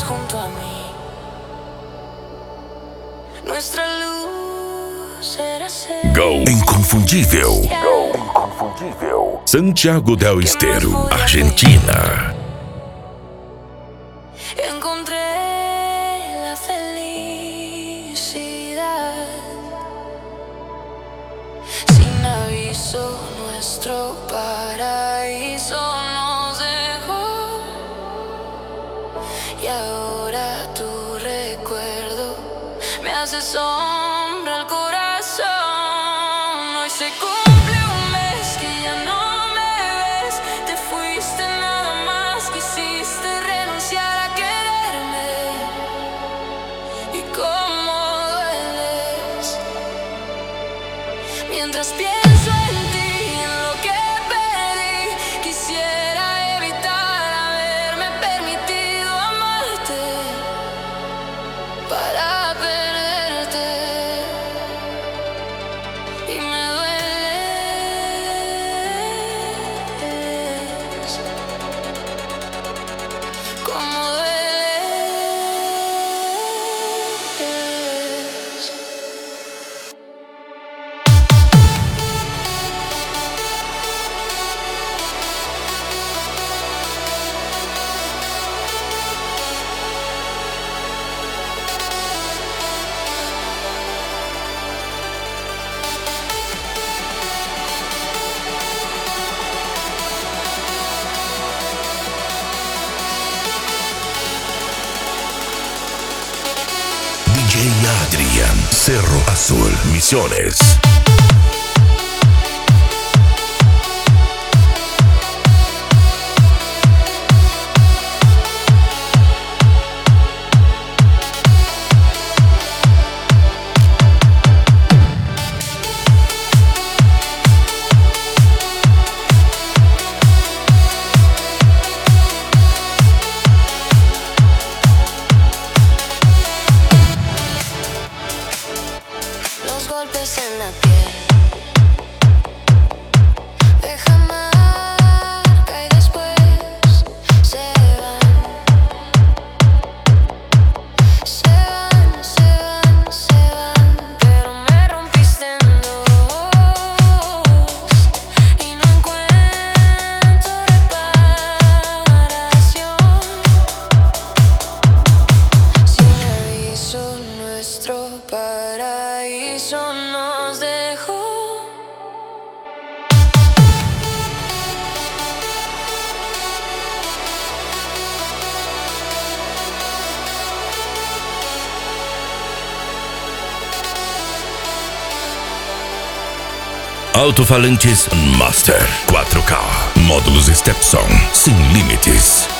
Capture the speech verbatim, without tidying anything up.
junto a mí. Nuestra luz era ser Go Inconfundível. Go Inconfundível. Santiago del Estero, Argentina. Encontré la felicidad. Sin aviso, nuestro paraíso nos dejó. Y ahora tu recuerdo me hace sombra al corazón. Hoy se cumple un mes que ya no me ves. Te fuiste, nada más quisiste renunciar a quererme. Y cómo dueles mientras pienso en ti, en lo que perdí. Quisiera evitar haberme permitido amarte para perderte. Y me dueles como dueles. D J Adrián, Cerro Azul, Misiones. Los golpes en la piel dejan marca y después se van. Se van, se van, se van. Pero me rompiste en dos y no encuentro reparación. Sin aviso, nuestro paraíso nos dejó. Alto-falantes Master cuatro K. Módulos Stepson, sin límites.